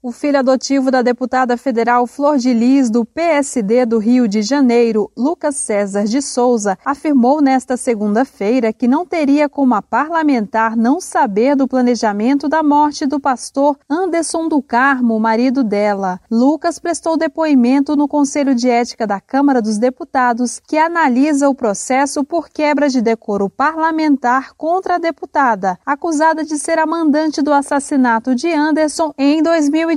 O filho adotivo da deputada federal Flor de Lis, do PSD do Rio de Janeiro, Lucas César de Souza, afirmou nesta segunda-feira que não teria como a parlamentar não saber do planejamento da morte do pastor Anderson do Carmo, marido dela. Lucas prestou depoimento no Conselho de Ética da Câmara dos Deputados, que analisa o processo por quebra de decoro parlamentar contra a deputada, acusada de ser a mandante do assassinato de Anderson em 2019.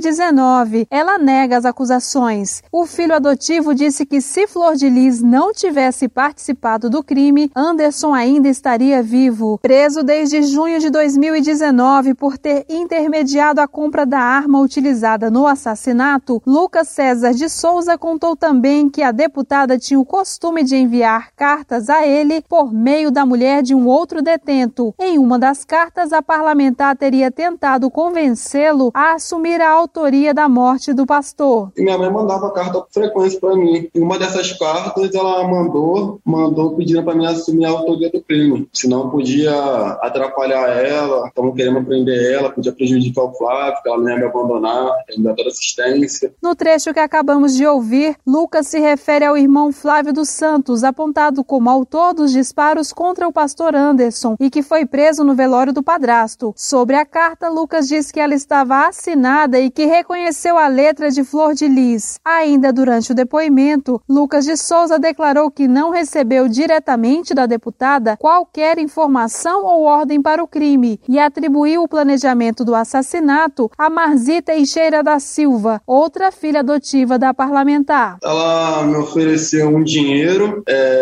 Ela nega as acusações. O filho adotivo disse que se Flor de Lis não tivesse participado do crime, Anderson ainda estaria vivo. Preso desde junho de 2019 por ter intermediado a compra da arma utilizada no assassinato, Lucas César de Souza contou também que a deputada tinha o costume de enviar cartas a ele por meio da mulher de um outro detento. Em uma das cartas, a parlamentar teria tentado convencê-lo a assumir a autoria da morte do pastor. Minha mãe mandava carta com frequência para mim. Em uma dessas cartas, ela mandou pedindo para mim assumir a autoria do crime. Senão podia atrapalhar ela, estavam querendo prender ela, podia prejudicar o Flávio, que ela não ia me abandonar, ia me dar toda assistência. No trecho que acabamos de ouvir, Lucas se refere ao irmão Flávio dos Santos, apontado como autor dos disparos contra o pastor Anderson e que foi preso no velório do padrasto. Sobre a carta, Lucas diz que ela estava assinada e que reconheceu a letra de Flor de Lis. Ainda durante o depoimento, Lucas de Souza declarou que não recebeu diretamente da deputada qualquer informação ou ordem para o crime e atribuiu o planejamento do assassinato a Marzi Teixeira da Silva, outra filha adotiva da parlamentar. Ela me ofereceu um dinheiro,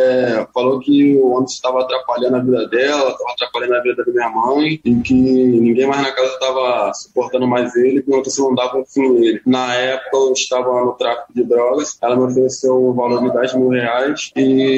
falou que o Anderson estava atrapalhando a vida dela, estava atrapalhando a vida da minha mãe e que ninguém mais na casa estava suportando mais ele, que o Anderson não dava um fim nele. Na época eu estava no tráfico de drogas, ela me ofereceu um valor de R$10.000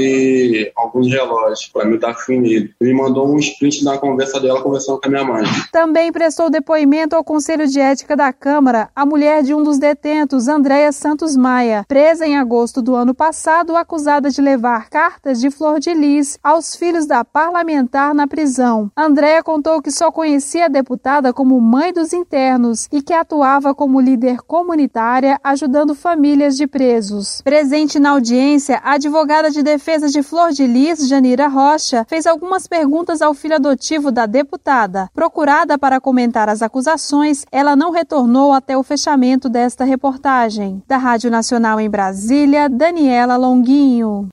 e alguns relógios para me dar fim nele. Me mandou um sprint da conversa dela conversando com a minha mãe. Também prestou depoimento ao Conselho de Ética da Câmara a mulher de um dos detentos, Andréia Santos Maia, presa em agosto do ano passado, acusada de levar cartas de Flor de Lis aos filhos da parlamentar na prisão. Andréia contou que só conhecia a deputada como mãe dos internos e que atuava como líder comunitária, ajudando famílias de presos. Presente na audiência, a advogada de defesa de Flor de Lis, Janira Rocha, fez algumas perguntas ao filho adotivo da deputada. Procurada para comentar as acusações, ela não retornou até o fechamento desta reportagem. Da Rádio Nacional em Brasília, Daniela Longuinho.